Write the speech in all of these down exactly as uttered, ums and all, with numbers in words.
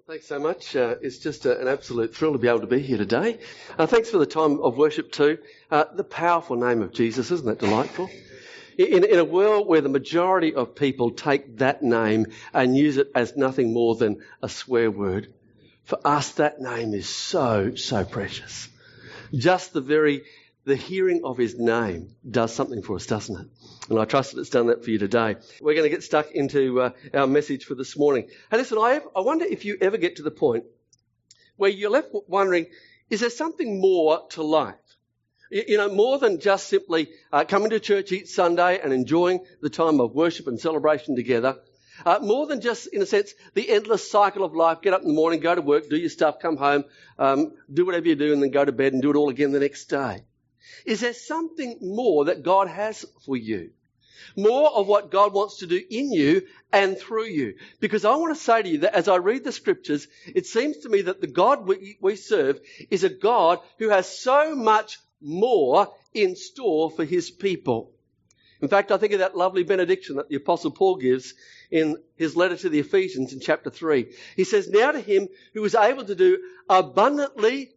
Thanks so much. Uh, it's just a, an absolute thrill to be able to be here today. Uh, thanks for the time of worship too. Uh, the powerful name of Jesus, isn't that delightful? In, in a world where the majority of people take that name and use it as nothing more than a swear word, for us that name is so, so precious. Just the very, the hearing of his name does something for us, doesn't it? And I trust that it's done that for you today. We're going to get stuck into uh, our message for this morning. Hey, listen, I, have, I wonder if you ever get to the point where you're left wondering, is there something more to life? You, you know, more than just simply uh, coming to church each Sunday and enjoying the time of worship and celebration together. Uh, more than just, in a sense, the endless cycle of life. Get up in the morning, go to work, do your stuff, come home, um, do whatever you do, and then go to bed and do it all again the next day. Is there something more that God has for you? More of what God wants to do in you and through you. Because I want to say to you that as I read the scriptures, it seems to me that the God we, we serve is a God who has so much more in store for his people. In fact, I think of that lovely benediction that the Apostle Paul gives in his letter to the Ephesians in chapter three. He says, "Now to him who is able to do abundantly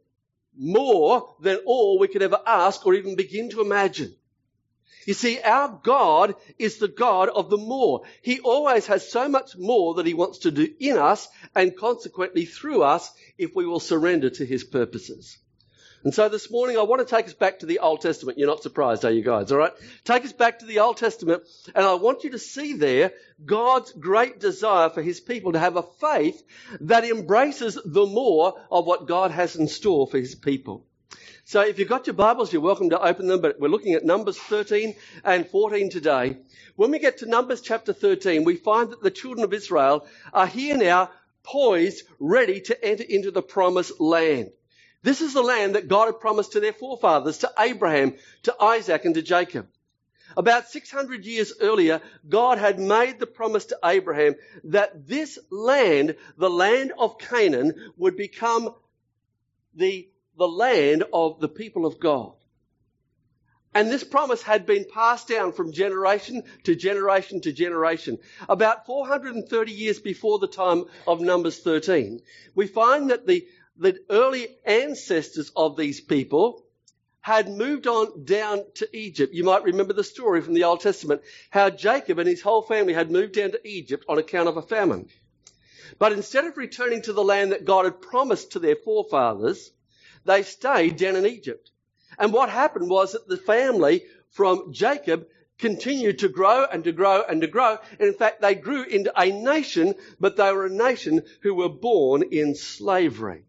more than all we could ever ask or even begin to imagine." You see, our God is the God of the more. He always has so much more that he wants to do in us and consequently through us if we will surrender to his purposes. And so this morning I want to take us back to the Old Testament. You're not surprised, are you guys? All right? Take us back to the Old Testament, and I want you to see there God's great desire for his people to have a faith that embraces the more of what God has in store for his people. So if you've got your Bibles, you're welcome to open them, but we're looking at Numbers thirteen and fourteen today. When we get to Numbers chapter thirteen, we find that the children of Israel are here now, poised, ready to enter into the promised land. This is the land that God had promised to their forefathers, to Abraham, to Isaac, and to Jacob. About six hundred years earlier, God had made the promise to Abraham that this land, the land of Canaan, would become the, the land of the people of God. And this promise had been passed down from generation to generation to generation. About four hundred thirty years before the time of Numbers thirteen, we find that the The early ancestors of these people had moved on down to Egypt. You might remember the story from the Old Testament, how Jacob and his whole family had moved down to Egypt on account of a famine. But instead of returning to the land that God had promised to their forefathers, they stayed down in Egypt. And what happened was that the family from Jacob continued to grow and to grow and to grow. And in fact, they grew into a nation, but they were a nation who were born in slavery.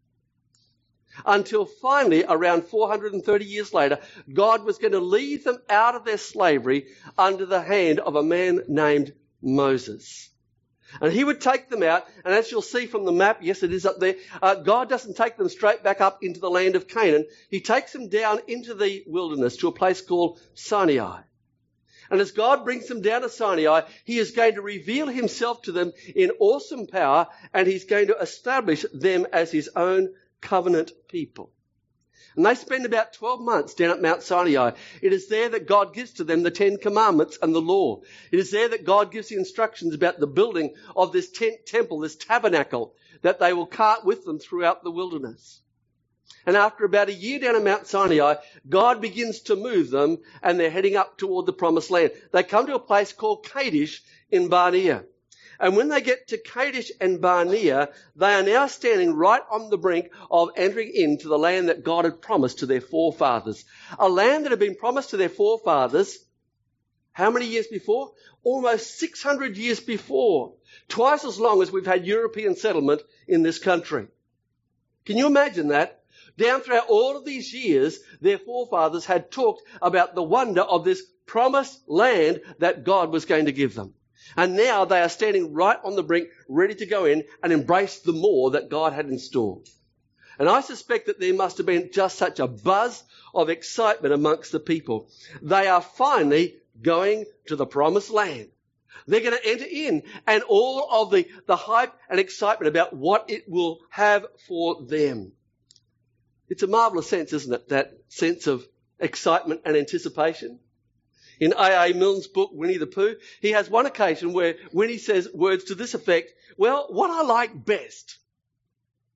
Until finally, around four hundred thirty years later, God was going to lead them out of their slavery under the hand of a man named Moses. And he would take them out, and as you'll see from the map, yes, it is up there, uh, God doesn't take them straight back up into the land of Canaan. He takes them down into the wilderness to a place called Sinai. And as God brings them down to Sinai, he is going to reveal himself to them in awesome power, and he's going to establish them as his own covenant people. And they spend about twelve months down at Mount Sinai. It is there that God gives to them the Ten Commandments and the law. It is there that God gives the instructions about the building of this tent temple, this tabernacle, that they will cart with them throughout the wilderness. And after about a year down at Mount Sinai, God begins to move them, and they're heading up toward the promised land. They come to a place called Kadesh in Barnea. And when they get to Kadesh and Barnea, they are now standing right on the brink of entering into the land that God had promised to their forefathers. A land that had been promised to their forefathers, how many years before? Almost six hundred years before. Twice as long as we've had European settlement in this country. Can you imagine that? Down throughout all of these years, their forefathers had talked about the wonder of this promised land that God was going to give them. And now they are standing right on the brink, ready to go in and embrace the more that God had in store. And I suspect that there must have been just such a buzz of excitement amongst the people. They are finally going to the promised land. They're going to enter in, and all of the, the hype and excitement about what it will have for them. It's a marvellous sense, isn't it? That sense of excitement and anticipation. In A A Milne's book, Winnie the Pooh, he has one occasion where Winnie says words to this effect, well, what I like best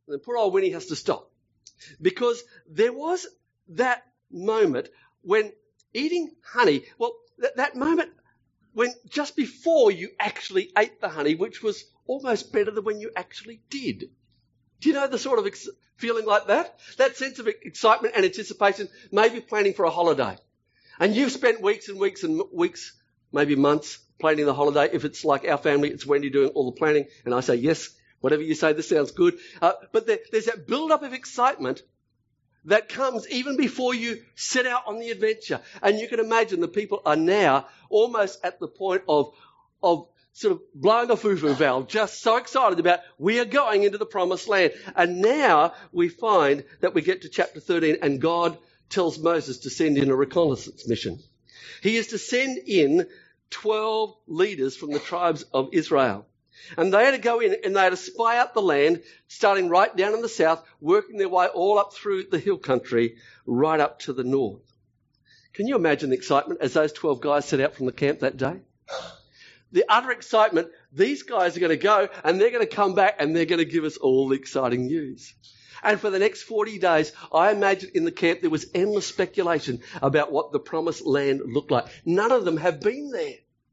And then poor old Winnie has to stop. Because there was that moment when eating honey, well, that, that moment when just before you actually ate the honey, which was almost better than when you actually did. Do you know the sort of ex- feeling like that? That sense of excitement and anticipation, maybe planning for a holiday. And you've spent weeks and weeks and weeks, maybe months, planning the holiday. If it's like our family, it's Wendy doing all the planning. And I say, yes, whatever you say, this sounds good. Uh, but there, there's that build-up of excitement that comes even before you set out on the adventure. And you can imagine the people are now almost at the point of, of sort of blowing a foo-foo valve, just so excited about we are going into the promised land. And now we find that we get to chapter thirteen and God tells Moses to send in a reconnaissance mission. He is to send in twelve leaders from the tribes of Israel. And they had to go in and they had to spy out the land, starting right down in the south, working their way all up through the hill country, right up to the north. Can you imagine the excitement as those twelve guys set out from the camp that day? The utter excitement, these guys are going to go and they're going to come back and they're going to give us all the exciting news. And for the next forty days, I imagine in the camp there was endless speculation about what the promised land looked like. None of them have been there.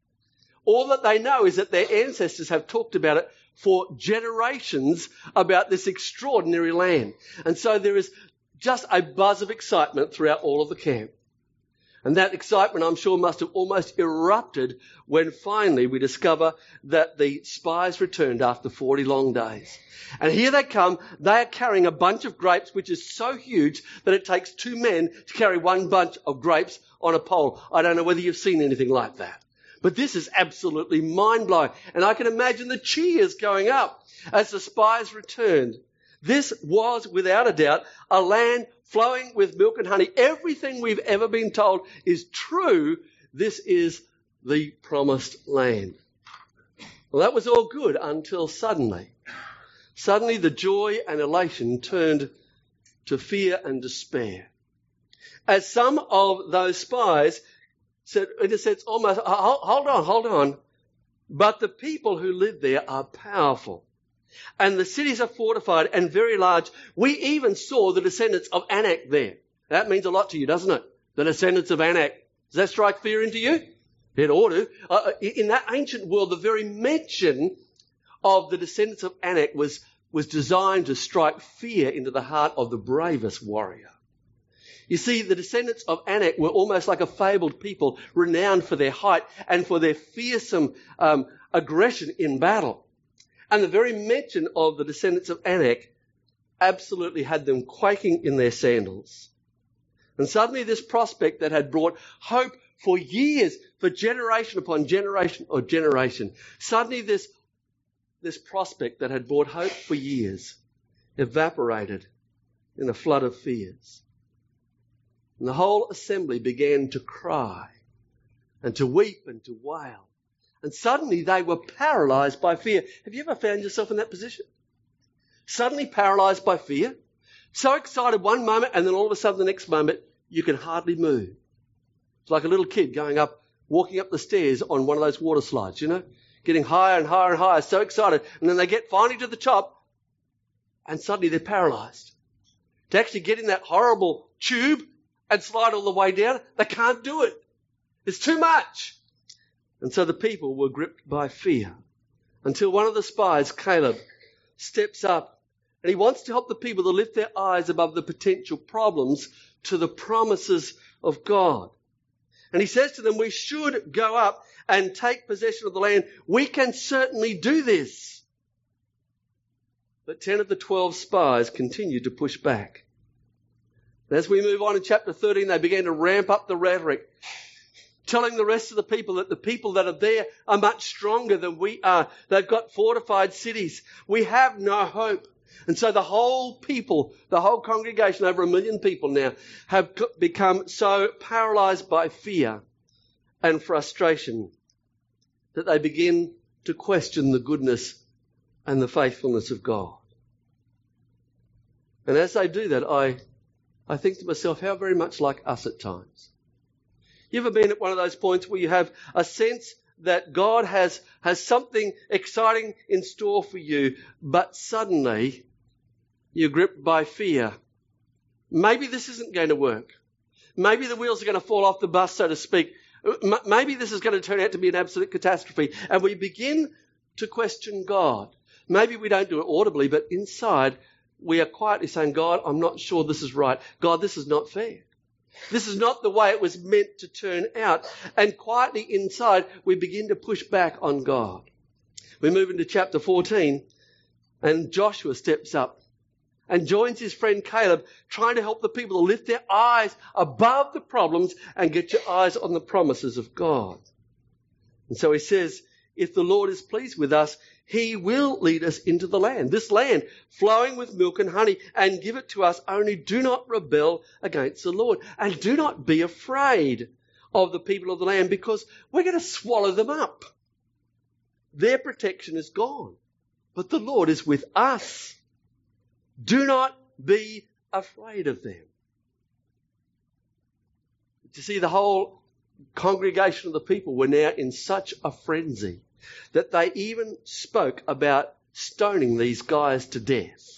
All that they know is that their ancestors have talked about it for generations, about this extraordinary land. And so there is just a buzz of excitement throughout all of the camp. And that excitement, I'm sure, must have almost erupted when finally we discover that the spies returned after forty long days. And here they come. They are carrying a bunch of grapes, which is so huge that it takes two men to carry one bunch of grapes on a pole. I don't know whether you've seen anything like that. But this is absolutely mind-blowing. And I can imagine the cheers going up as the spies returned. This was, without a doubt, a land flowing with milk and honey. Everything we've ever been told is true. This is the promised land. Well, that was all good until suddenly, suddenly the joy and elation turned to fear and despair. As some of those spies said, in a sense, almost, hold on, hold on. But the people who live there are powerful. And the cities are fortified and very large. We even saw the descendants of Anak there. That means a lot to you, doesn't it? The descendants of Anak. Does that strike fear into you? It ought to. Uh, in that ancient world, the very mention of the descendants of Anak was, was designed to strike fear into the heart of the bravest warrior. You see, the descendants of Anak were almost like a fabled people, renowned for their height and for their fearsome um, aggression in battle. And the very mention of the descendants of Anak absolutely had them quaking in their sandals. And suddenly this prospect that had brought hope for years, for generation upon generation or generation, suddenly this, this prospect that had brought hope for years evaporated in a flood of fears. And the whole assembly began to cry and to weep and to wail. And suddenly they were paralyzed by fear. Have you ever found yourself in that position? Suddenly paralyzed by fear? So excited one moment and then all of a sudden the next moment you can hardly move. It's like a little kid going up, walking up the stairs on one of those water slides, you know, getting higher and higher and higher, so excited. And then they get finally to the top and suddenly they're paralyzed. To actually get in that horrible tube and slide all the way down, they can't do it. It's too much. And so the people were gripped by fear until one of the spies, Caleb, steps up and he wants to help the people to lift their eyes above the potential problems to the promises of God. And he says to them, we should go up and take possession of the land. We can certainly do this. But ten of the twelve spies continued to push back. And as we move on in chapter thirteen, they began to ramp up the rhetoric, telling the rest of the people that the people that are there are much stronger than we are. They've got fortified cities. We have no hope. And so the whole people, the whole congregation, over a million people now, have become so paralyzed by fear and frustration that they begin to question the goodness and the faithfulness of God. And as they do that, I, I think to myself, how very much like us at times. You ever been at one of those points where you have a sense that God has, has something exciting in store for you, but suddenly You're gripped by fear. Maybe this isn't going to work. Maybe the wheels are going to fall off the bus, so to speak. M- maybe this is going to turn out to be an absolute catastrophe. And we begin to question God. Maybe we don't do it audibly, but inside we are quietly saying, God, I'm not sure this is right. God, this is not fair. This is not the way it was meant to turn out. And quietly inside, we begin to push back on God. We move into chapter fourteen, and Joshua steps up and joins his friend Caleb, trying to help the people to lift their eyes above the problems and get your eyes on the promises of God. And so he says, if the Lord is pleased with us, he will lead us into the land, this land flowing with milk and honey, and give it to us. Only do not rebel against the Lord, and do not be afraid of the people of the land, because we're going to swallow them up. Their protection is gone, but the Lord is with us. Do not be afraid of them. You see, the whole congregation of the people were now in such a frenzy that they even spoke about stoning these guys to death.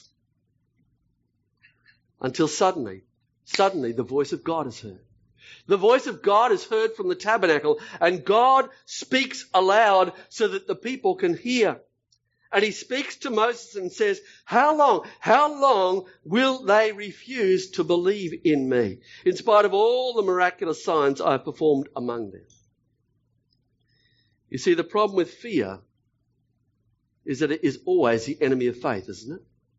Until suddenly, suddenly the voice of God is heard. The voice of God is heard from the tabernacle, and God speaks aloud so that the people can hear. And he speaks to Moses and says, how long, how long will they refuse to believe in me, in spite of all the miraculous signs I have performed among them? You see, the problem with fear is that it is always the enemy of faith, isn't it?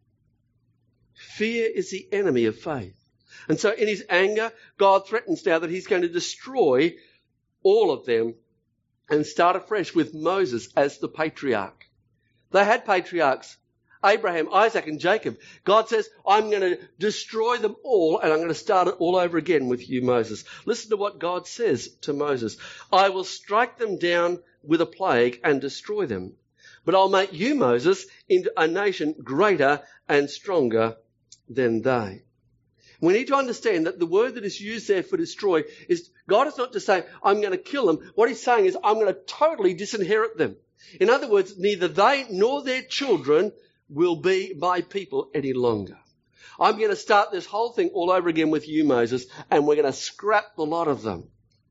Fear is the enemy of faith. And so in his anger, God threatens now that he's going to destroy all of them and start afresh with Moses as the patriarch. They had patriarchs, Abraham, Isaac and Jacob. God says, I'm going to destroy them all, and I'm going to start it all over again with you, Moses. Listen to what God says to Moses. I will strike them down with a plague and destroy them, but I'll make you, Moses, into a nation greater and stronger than they. We need to understand that the word that is used there for destroy is, God is not just saying, I'm going to kill them. What he's saying is, I'm going to totally disinherit them. In other words, neither they nor their children will be my people any longer. I'm going to start this whole thing all over again with you, Moses, and we're going to scrap the lot of them.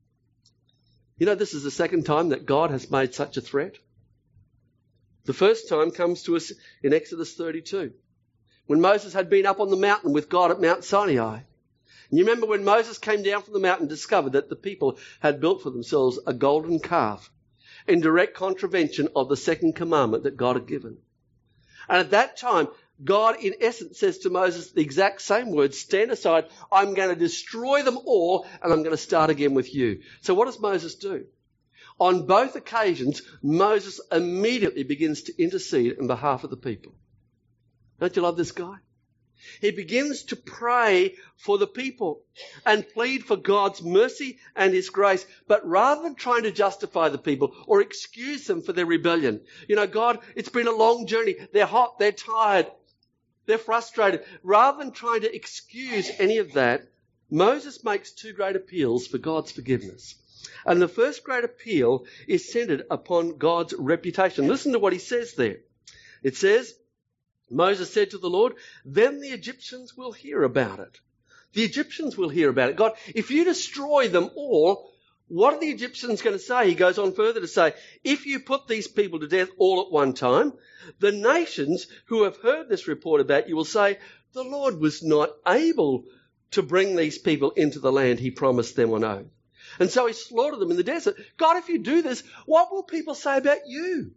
You know, this is the second time that God has made such a threat. The first time comes to us in Exodus thirty-two, when Moses had been up on the mountain with God at Mount Sinai. And you remember when Moses came down from the mountain and discovered that the people had built for themselves a golden calf in direct contravention of the second commandment that God had given. And at that time, God, in essence, says to Moses the exact same words, stand aside, I'm going to destroy them all, and I'm going to start again with you. So what does Moses do? On both occasions, Moses immediately begins to intercede on behalf of the people. Don't you love this guy? He begins to pray for the people and plead for God's mercy and his grace. But rather than trying to justify the people or excuse them for their rebellion, you know, God, it's been a long journey. They're hot. They're tired. They're frustrated. Rather than trying to excuse any of that, Moses makes two great appeals for God's forgiveness. And the first great appeal is centered upon God's reputation. Listen to what he says there. It says, Moses said to the Lord, then the Egyptians will hear about it. The Egyptians will hear about it. God, if you destroy them all, what are the Egyptians going to say? He goes on further to say, if you put these people to death all at one time, the nations who have heard this report about you will say, the Lord was not able to bring these people into the land he promised them on oath. And so he slaughtered them in the desert. God, if you do this, what will people say about you?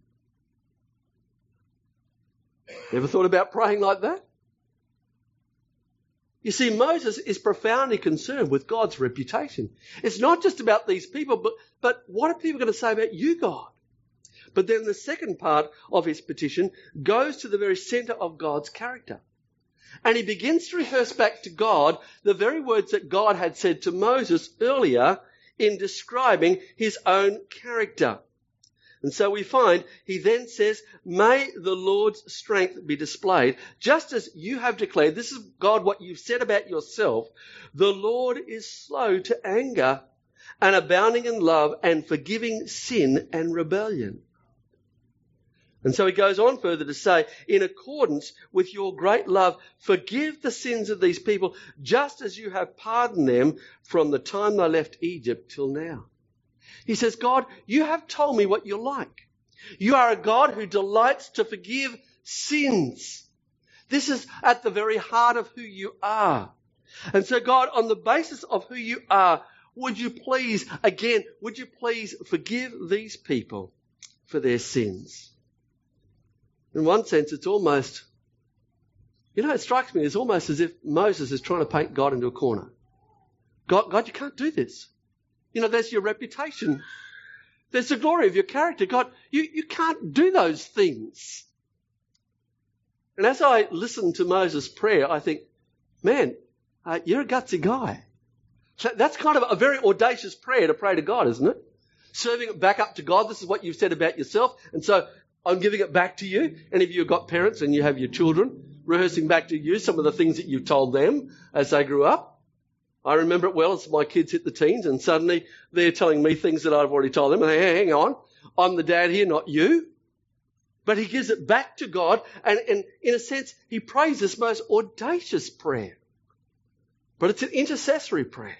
Ever thought about praying like that? You see, Moses is profoundly concerned with God's reputation. It's not just about these people, but, but what are people going to say about you, God? But then the second part of his petition goes to the very center of God's character. And he begins to rehearse back to God the very words that God had said to Moses earlier in describing his own character. And so we find he then says, may the Lord's strength be displayed, just as you have declared. This is, God, what you've said about yourself. The Lord is slow to anger and abounding in love and forgiving sin and rebellion. And so he goes on further to say, in accordance with your great love, forgive the sins of these people, just as you have pardoned them from the time they left Egypt till now. He says, God, you have told me what you're like. You are a God who delights to forgive sins. This is at the very heart of who you are. And so, God, on the basis of who you are, would you please, again, would you please forgive these people for their sins? In one sense, it's almost, you know, it strikes me, it's almost as if Moses is trying to paint God into a corner. God, God, you can't do this. You know, there's your reputation. There's the glory of your character. God, you, you can't do those things. And as I listen to Moses' prayer, I think, man, uh, you're a gutsy guy. So that's kind of a very audacious prayer to pray to God, isn't it? Serving it back up to God. This is what you've said about yourself. And so I'm giving it back to you. And if you've got parents and you have your children, rehearsing back to you some of the things that you told them as they grew up. I remember it well as my kids hit the teens, and suddenly they're telling me things that I've already told them. And hey, hang on, I'm the dad here, not you. But he gives it back to God, and, and in a sense, he prays this most audacious prayer. But it's an intercessory prayer.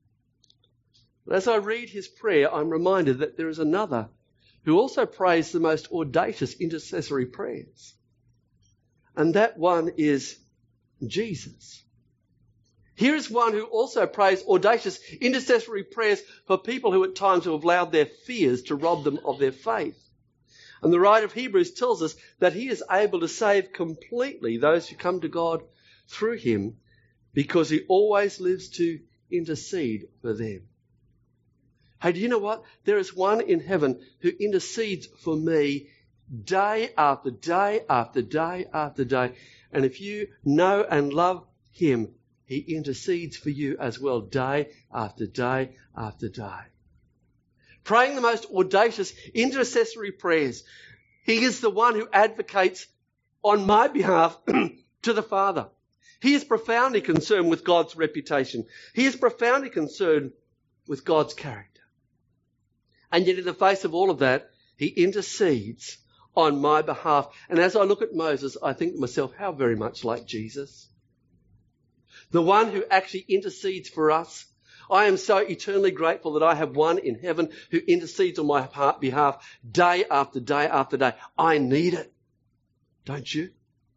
But as I read his prayer, I'm reminded that there is another who also prays the most audacious intercessory prayers. And that one is Jesus. Here is one who also prays audacious intercessory prayers for people who at times have allowed their fears to rob them of their faith. And the writer of Hebrews tells us that he is able to save completely those who come to God through him, because he always lives to intercede for them. Hey, do you know what? There is one in heaven who intercedes for me day after day after day after day. And if you know and love him, he intercedes for you as well, day after day after day. Praying the most audacious intercessory prayers. He is the one who advocates on my behalf to the Father. He is profoundly concerned with God's reputation. He is profoundly concerned with God's character. And yet in the face of all of that, he intercedes on my behalf. And as I look at Moses, I think to myself, how very much like Jesus. The one who actually intercedes for us. I am so eternally grateful that I have one in heaven who intercedes on my behalf day after day after day. I need it. Don't you?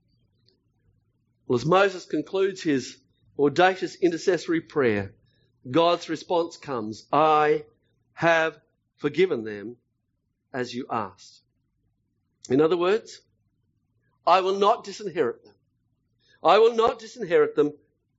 Well, as Moses concludes his audacious intercessory prayer, God's response comes, I have forgiven them as you asked. In other words, I will not disinherit them. I will not disinherit them.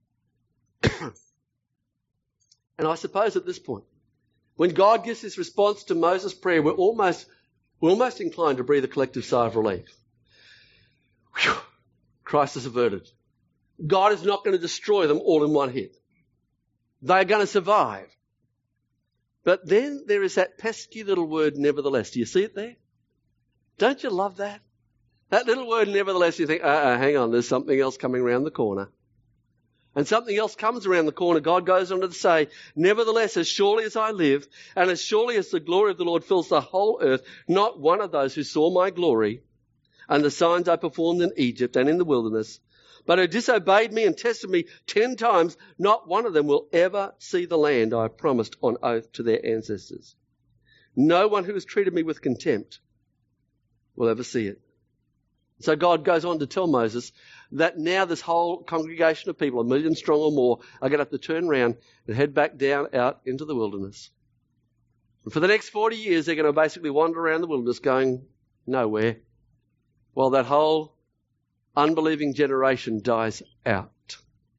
And I suppose at this point, when God gives his response to Moses' prayer, we're almost, we're almost inclined to breathe a collective sigh of relief. Whew, crisis averted. God is not going to destroy them all in one hit. They're going to survive. But then there is that pesky little word, nevertheless. Do you see it there? Don't you love that? That little word, nevertheless, you think, uh-uh, hang on, there's something else coming around the corner. And something else comes around the corner. God goes on to say, nevertheless, as surely as I live, and as surely as the glory of the Lord fills the whole earth, not one of those who saw my glory and the signs I performed in Egypt and in the wilderness, but who disobeyed me and tested me ten times, not one of them will ever see the land I promised on oath to their ancestors. No one who has treated me with contempt will ever see it. So God goes on to tell Moses that now this whole congregation of people, a million strong or more, are going to have to turn around and head back down out into the wilderness. And for the next forty years, they're going to basically wander around the wilderness going nowhere, while that whole unbelieving generation dies out.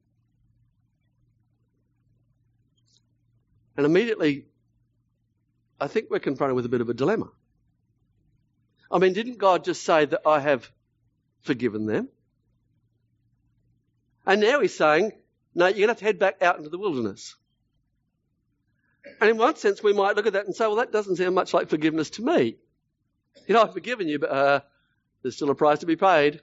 And immediately, I think we're confronted with a bit of a dilemma. I mean, didn't God just say that I have forgiven them? And now he's saying, no, you're going to have to head back out into the wilderness. And in one sense, we might look at that and say, well, that doesn't sound much like forgiveness to me. You know, I've forgiven you, but uh, there's still a price to be paid.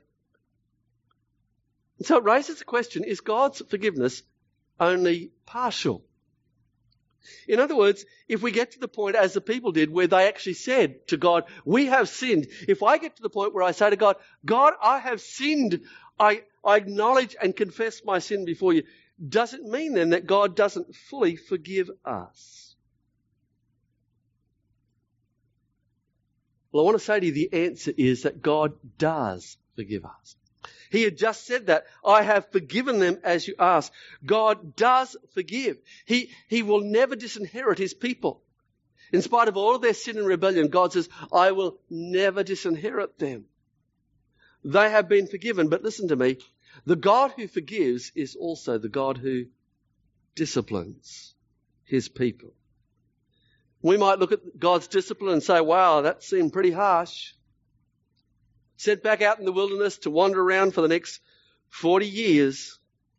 And so it raises the question, is God's forgiveness only partial? In other words, if we get to the point, as the people did, where they actually said to God, we have sinned. If I get to the point where I say to God, God, I have sinned. I, I acknowledge and confess my sin before you. Does it mean then that God doesn't fully forgive us? Well, I want to say to you the answer is that God does forgive us. He had just said that. I have forgiven them as you ask. God does forgive. He, he will never disinherit his people. In spite of all of their sin and rebellion, God says, I will never disinherit them. They have been forgiven. But listen to me. The God who forgives is also the God who disciplines his people. We might look at God's discipline and say, wow, that seemed pretty harsh. Sent back out in the wilderness to wander around for the next forty years.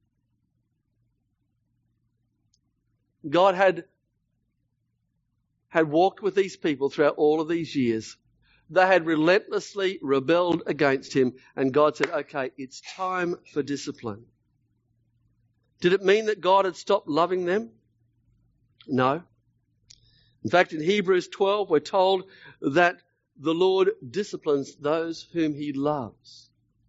God had, had walked with these people throughout all of these years. They had relentlessly rebelled against him, and God said, okay, it's time for discipline. Did it mean that God had stopped loving them? No. In fact, in Hebrews twelve, we're told that the Lord disciplines those whom he loves.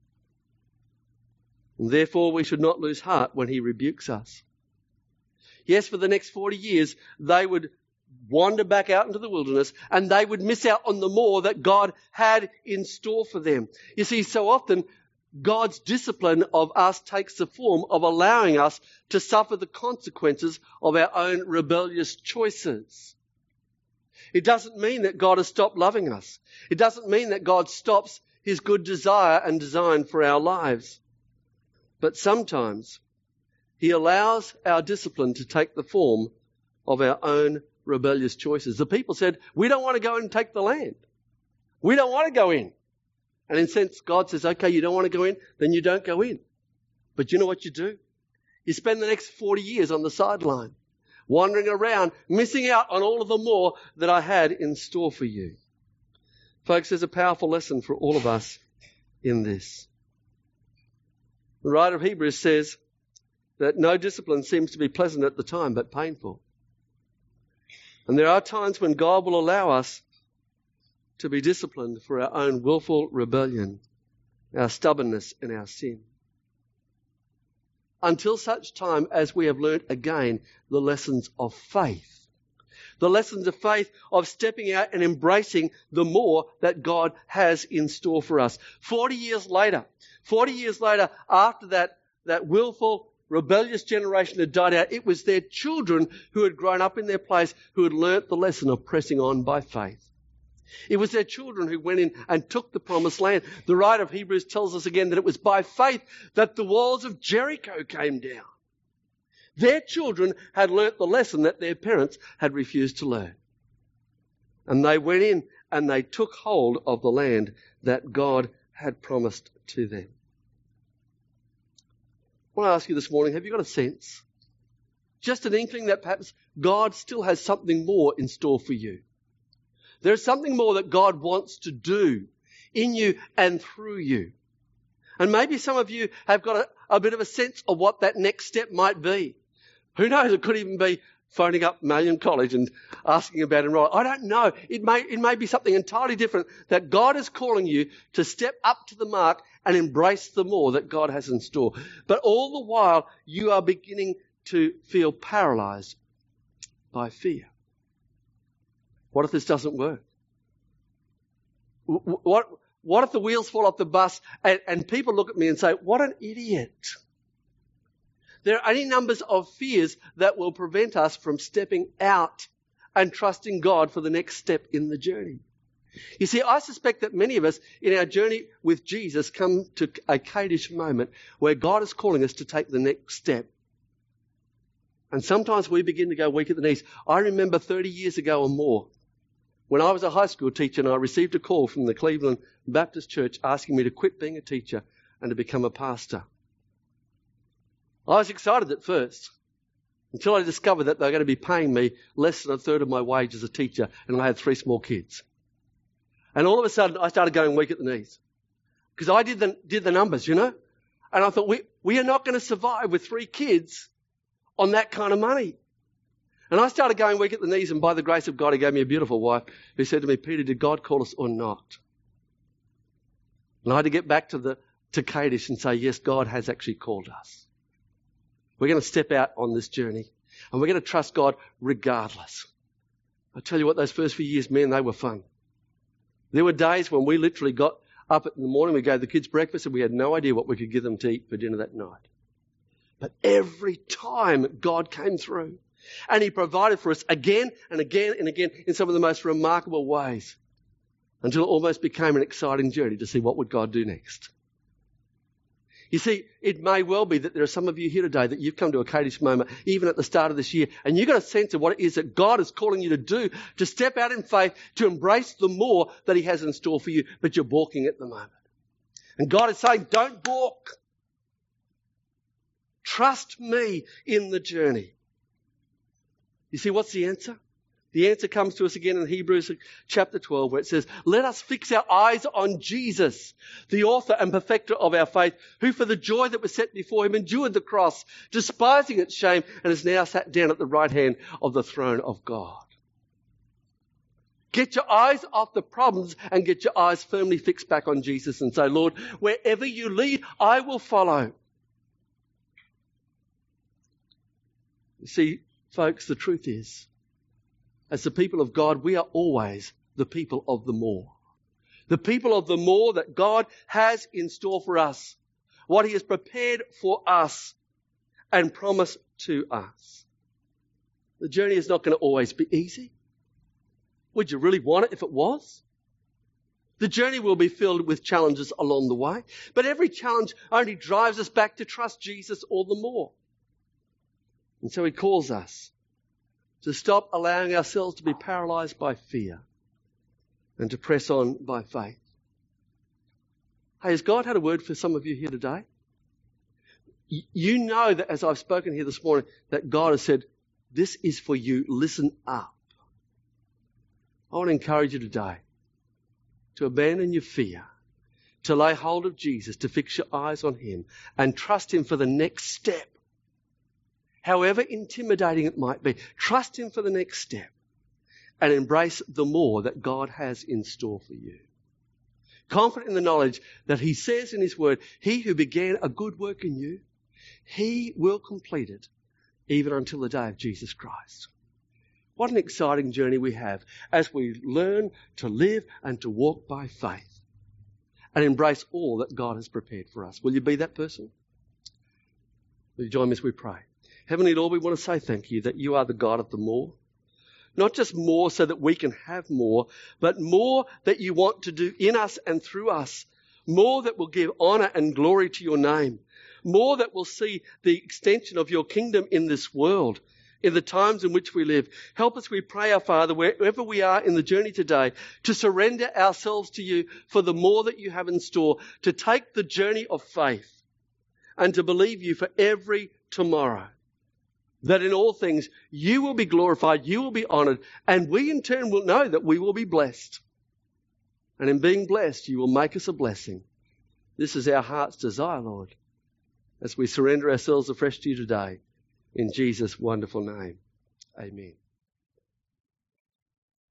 And therefore, we should not lose heart when he rebukes us. Yes, for the next forty years, they would wander back out into the wilderness and they would miss out on the more that God had in store for them. You see, so often, God's discipline of us takes the form of allowing us to suffer the consequences of our own rebellious choices. It doesn't mean that God has stopped loving us. It doesn't mean that God stops his good desire and design for our lives. But sometimes he allows our discipline to take the form of our own rebellious choices. The people said, we don't want to go and take the land. We don't want to go in. And in a sense, God says, okay, you don't want to go in, then you don't go in. But you know what you do? You spend the next forty years on the sideline, wandering around, missing out on all of the more that I had in store for you. Folks, there's a powerful lesson for all of us in this. The writer of Hebrews says that no discipline seems to be pleasant at the time, but painful. And there are times when God will allow us to be disciplined for our own willful rebellion, our stubbornness and our sin. Until such time as we have learnt again the lessons of faith. The lessons of faith of stepping out and embracing the more that God has in store for us. Forty years later, forty years later, after that, that willful, rebellious generation had died out, it was their children who had grown up in their place who had learnt the lesson of pressing on by faith. It was their children who went in and took the promised land. The writer of Hebrews tells us again that it was by faith that the walls of Jericho came down. Their children had learnt the lesson that their parents had refused to learn. And they went in and they took hold of the land that God had promised to them. I want to ask you this morning, have you got a sense? Just an inkling that perhaps God still has something more in store for you. There's something more that God wants to do in you and through you. And maybe some of you have got a, a bit of a sense of what that next step might be. Who knows? It could even be phoning up Malyon College and asking about enrollment. I don't know. It may, it may be something entirely different that God is calling you to step up to the mark and embrace the more that God has in store. But all the while, you are beginning to feel paralyzed by fear. What if this doesn't work? What, what if the wheels fall off the bus and, and people look at me and say, what an idiot? There are any numbers of fears that will prevent us from stepping out and trusting God for the next step in the journey. You see, I suspect that many of us in our journey with Jesus come to a Kadesh moment where God is calling us to take the next step. And sometimes we begin to go weak at the knees. I remember thirty years ago or more, when I was a high school teacher and I received a call from the Cleveland Baptist Church asking me to quit being a teacher and to become a pastor. I was excited at first until I discovered that they were going to be paying me less than a third of my wage as a teacher and I had three small kids. And all of a sudden I started going weak at the knees because I did the, did the numbers, you know. And I thought, we, we are not going to survive with three kids on that kind of money. And I started going weak at the knees, and by the grace of God, he gave me a beautiful wife who said to me, Peter, did God call us or not? And I had to get back to the to Kadesh and say, yes, God has actually called us. We're going to step out on this journey, and we're going to trust God regardless. I tell you what, those first few years, man, they were fun. There were days when we literally got up in the morning, we gave the kids breakfast, and we had no idea what we could give them to eat for dinner that night. But every time God came through, and he provided for us again and again and again in some of the most remarkable ways, until it almost became an exciting journey to see what would God do next. You see, it may well be that there are some of you here today that you've come to a Kadesh moment, even at the start of this year, and you've got a sense of what it is that God is calling you to do, to step out in faith, to embrace the more that he has in store for you, but you're balking at the moment. And God is saying, don't balk. Trust me in the journey. You see, what's the answer? The answer comes to us again in Hebrews chapter twelve, where it says, let us fix our eyes on Jesus, the author and perfecter of our faith, who for the joy that was set before him endured the cross, despising its shame, and is now sat down at the right hand of the throne of God. Get your eyes off the problems and get your eyes firmly fixed back on Jesus and say, Lord, wherever you lead, I will follow. You see, folks, the truth is, as the people of God, we are always the people of the more. The people of the more that God has in store for us. What he has prepared for us and promised to us. The journey is not going to always be easy. Would you really want it if it was? The journey will be filled with challenges along the way. But every challenge only drives us back to trust Jesus all the more. And so he calls us to stop allowing ourselves to be paralyzed by fear and to press on by faith. Hey, has God had a word for some of you here today? You know that as I've spoken here this morning, that God has said, this is for you, listen up. I want to encourage you today to abandon your fear, to lay hold of Jesus, to fix your eyes on him and trust him for the next step. However intimidating it might be, trust him for the next step and embrace the more that God has in store for you. Confident in the knowledge that he says in his word, he who began a good work in you, he will complete it even until the day of Jesus Christ. What an exciting journey we have as we learn to live and to walk by faith and embrace all that God has prepared for us. Will you be that person? Will you join me as we pray? Heavenly Lord, we want to say thank you that you are the God of the more. Not just more so that we can have more, but more that you want to do in us and through us. More that will give honor and glory to your name. More that will see the extension of your kingdom in this world, in the times in which we live. Help us, we pray, our Father, wherever we are in the journey today, to surrender ourselves to you for the more that you have in store, to take the journey of faith and to believe you for every tomorrow. That in all things you will be glorified, you will be honored, and we in turn will know that we will be blessed. And in being blessed, you will make us a blessing. This is our heart's desire, Lord, as we surrender ourselves afresh to you today. In Jesus' wonderful name, amen.